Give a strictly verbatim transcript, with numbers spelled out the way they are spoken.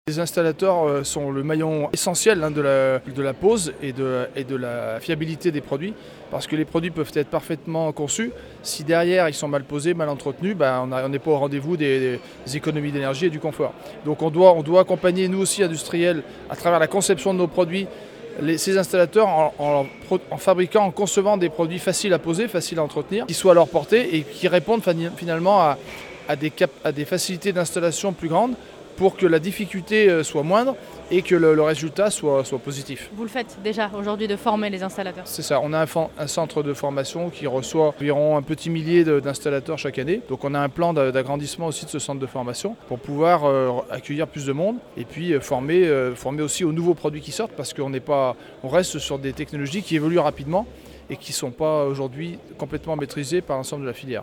Les installateurs sont le maillon essentiel de la, de la pose et de, et de la fiabilité des produits, parce que les produits peuvent être parfaitement conçus. Si derrière ils sont mal posés, mal entretenus, ben on n'est pas au rendez-vous des, des économies d'énergie et du confort. Donc on doit, on doit accompagner, nous aussi industriels, à travers la conception de nos produits, les, ces installateurs en, en, en fabriquant, en concevant des produits faciles à poser, faciles à entretenir, qui soient à leur portée et qui répondent finalement à, à, des, cap, à des facilités d'installation plus grandes, pour que la difficulté soit moindre et que le, le résultat soit, soit positif. Vous le faites déjà aujourd'hui de former les installateurs? C'est ça, on a un, un centre de formation qui reçoit environ un petit millier d'installateurs chaque année. Donc on a un plan d'agrandissement aussi de ce centre de formation pour pouvoir euh, accueillir plus de monde et puis euh, former, euh, former aussi aux nouveaux produits qui sortent, parce qu'on n'est pas, on reste sur des technologies qui évoluent rapidement et qui ne sont pas aujourd'hui complètement maîtrisées par l'ensemble de la filière.